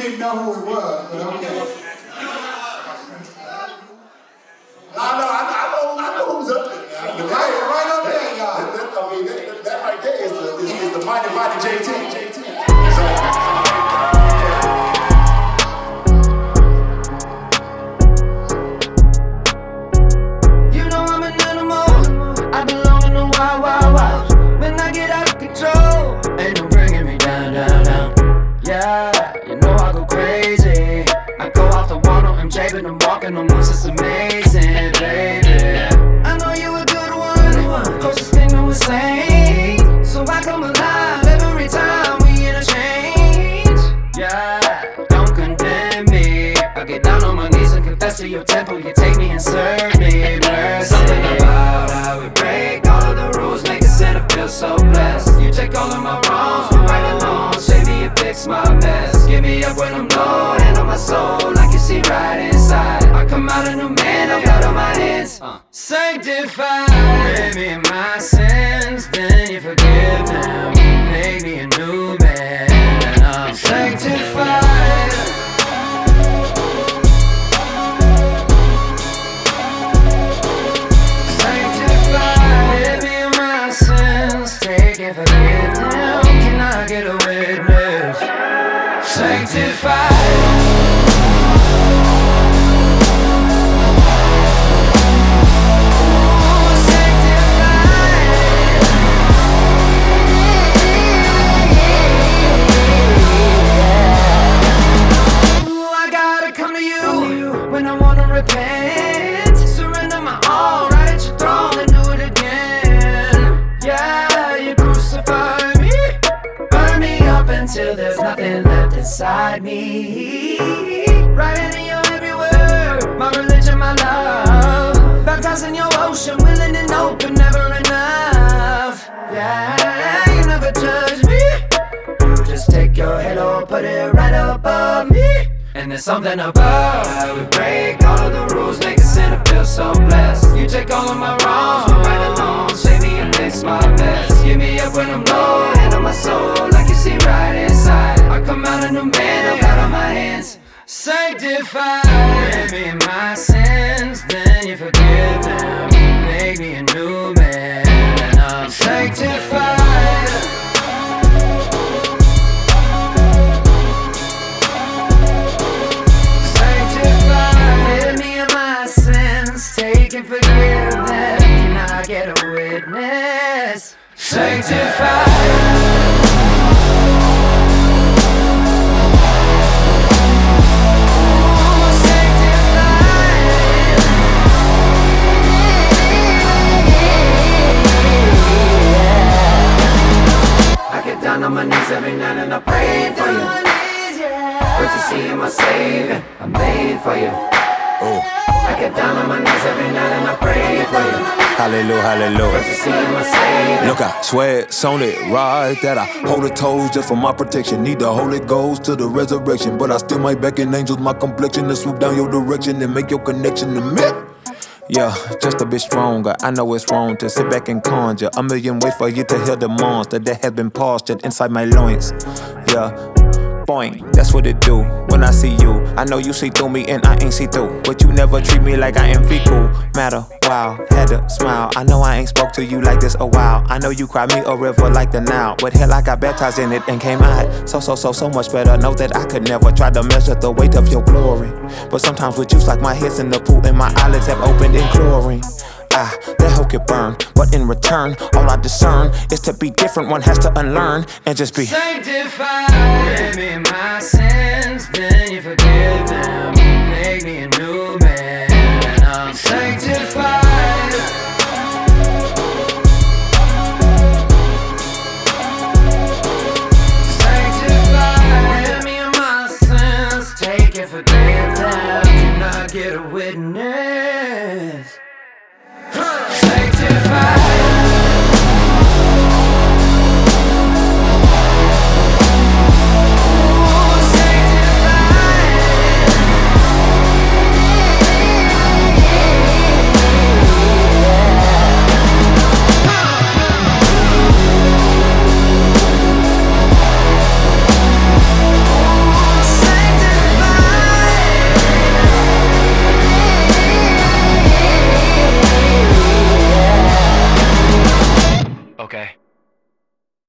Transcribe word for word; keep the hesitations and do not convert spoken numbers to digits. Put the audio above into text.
didn't know who it was, but okay. I know, I know, I know who's up there. Right, right up there, y'all. That, that, I mean, that, that right there is the, is, is the mighty, mighty J T. J T. You know I'm an animal. I belong in the wild, wild, wild. When I get out of control, ain't no bringing me down, down, down. Yeah, you know I go crazy. I go off the wall, no M J, but I'm walking on moves, it's amazing, baby. I know you a good one, closest thing to insane. So I come alive every time we interchange. Yeah, don't condemn me. I get down on my knees and confess to your temple. You take me and serve me mercy. Something about how we break all of the rules, make a sinner feel so blessed. You take all of my wrongs, we're right along. Save me and fix my mess. Give me up when I'm low, hand on my soul, like you see right inside. I come out a new man, I'm out on my hands. uh. Sanctify me in my sins, then you forgive them. Make me a new man, and I'm sanctified. Sanctify me in my sins, take and forgive them. Can I get a witness? Sanctified. When I wanna repent, surrender my all right at your throne and do it again. Yeah, you crucify me, burn me up until there's nothing left inside me. Writing in your every word, my religion, my love. Baptized in your ocean, willing and open, never enough. Yeah, you never judge me. You just take your halo, put it right above me. And there's something about how we break all of the rules, make a sinner feel so blessed. You take all of my wrongs, we're right along. Save me and fix my best. Give me up when I'm low, hand on my soul, like you see right inside. I come out a new man, I'm out on my hands. Sanctify me in my sins, then you forgive them. Make me a new man, and I'm sanctified. Take and forgive them. Can I get a witness? Sanctified. I get down on my knees every night and I pray for you. First to see you, my Savior, I'm made for you. Oh. I get down on my knees every night and I pray for you. Hallelujah, hallelujah. Look, I swear it's on it right that I hold the toes just for my protection. Need the Holy Ghost to the resurrection, but I still might beckon angels my complexion to swoop down your direction and make your connection to me. Yeah, just a bit stronger. I know it's wrong to sit back and conjure a million ways for you to heal the monster that has been postured inside my loins. Yeah. Boing, that's what it do when I see you. I know you see through me and I ain't see through, but you never treat me like I am fecal matter. Wow, had to smile. I know I ain't spoke to you like this a while. I know you cried me a river like the Nile, but hell, I got baptized in it and came out so, so, so, so much better. Know that I could never try to measure the weight of your glory, but sometimes with juice like my head's in the pool and my eyelids have opened in chlorine. Ah, that hoe could burn, but in return, all I discern is to be different. One has to unlearn and just be sanctified me in my sins, then you forgive them. Make me a new man, and I'm sanctified. Sanctified me in my sins, take and forgive them. Can I get a witness? Sanctified. Okay.